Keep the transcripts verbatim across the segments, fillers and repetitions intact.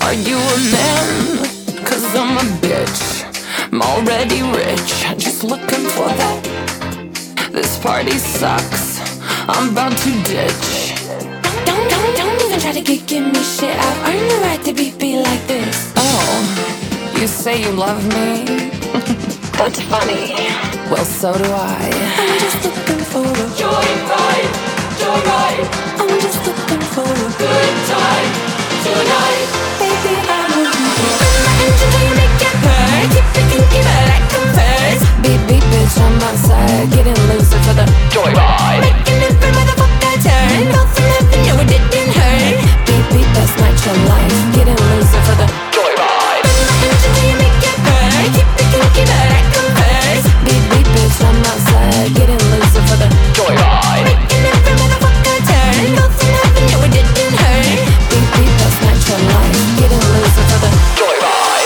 Are you a man? Cause I'm a bitch. I'm already rich, just looking for that. This party sucks, I'm about to ditch. Don't, don't, don't even try to get, give me shit. I've earned the right to be, be like this. Oh, you say you love me? That's funny. Well, so do I. I'm just looking for a joyride, joyride. I'm just looking for a good time tonight. Baby, I want you to run my engine till you make it burn. Keep it kinky, but I come first. Beep, beep, bitch, I'm outside, getting loose for the Joyride. Making every motherfucker turn. Go from heaven, no, it didn't hurt. beep, beep, best night your life, getting loose for the Joyride. Run my engine till you make it burn. Keep it kinky, but I come first. beep, beep, bitch, I'm outside, getting loose for the Joyride. Making every motherfucker turn. Go from heaven, no, it didn't hurt. beep, beep, best night your life, getting loose for the Joyride.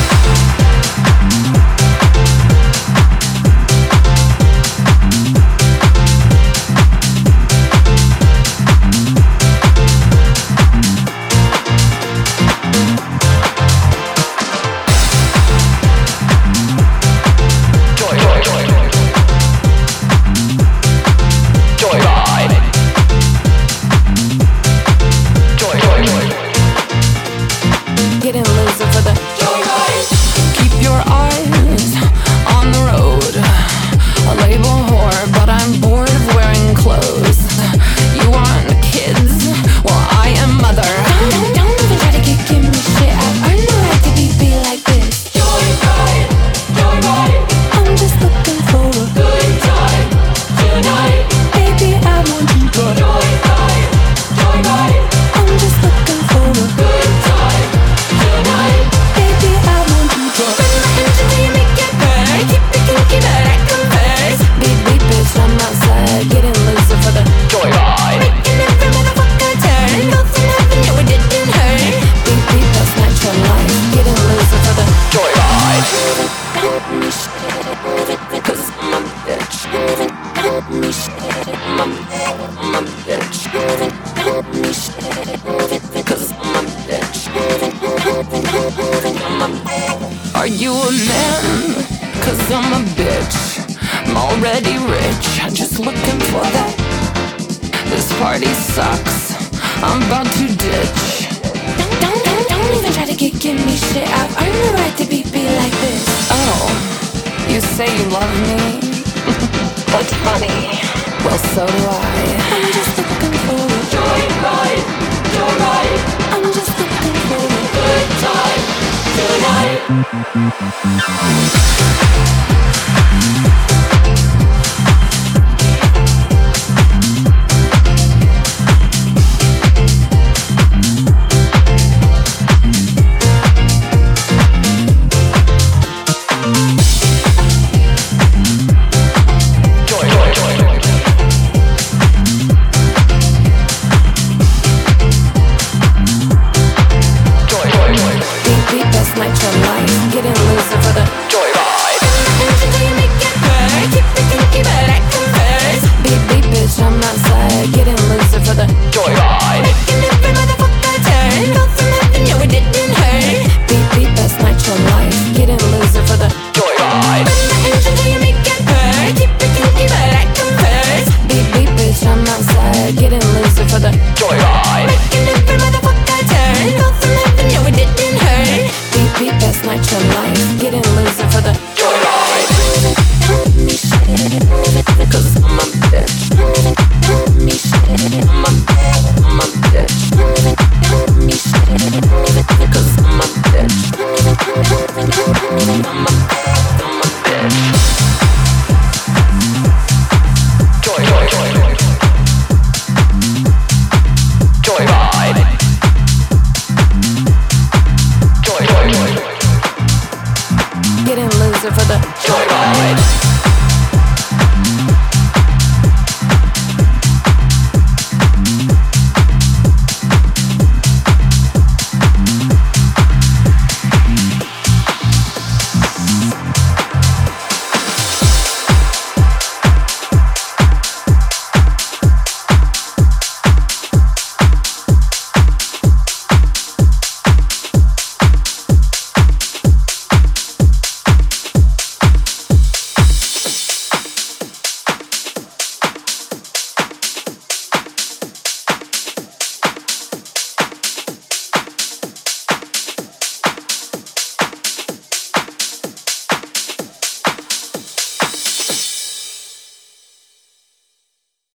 getting loose for the keep your eyes on the road. A label whore, but I'm bored of wearing clothes. You want kids? Well, I am mother. Don't, don't, don't even try to get, give me shit. I've earned the right to be, be like this. Joyride, joyride. I'm just looking for a Good time tonight. baby, I want you to Joyride, joyride. I'm just looking for a Good time tonight. baby, I want you to run my engine till you make it burn. Keep it kinky, but I come first. Beep, beep, bitch, I'm outside, getting loose for the Joyride. Making every motherfucker turn. Go from heaven, no, it didn't hurt. beep, beep, best night your life, getting loose for the Joyride. cause I'm a bitch. I'm a, I'm a bitch. Cause I'm a bitch. I'm a, are you a man? Cause I'm a bitch. I'm already rich, just looking for that. This party sucks, I'm about to ditch. Don't, don't, don't, don't even try to get, give me shit. I've earned the right to be, be like this. Oh, you say you love me? That's funny. Well, so do I.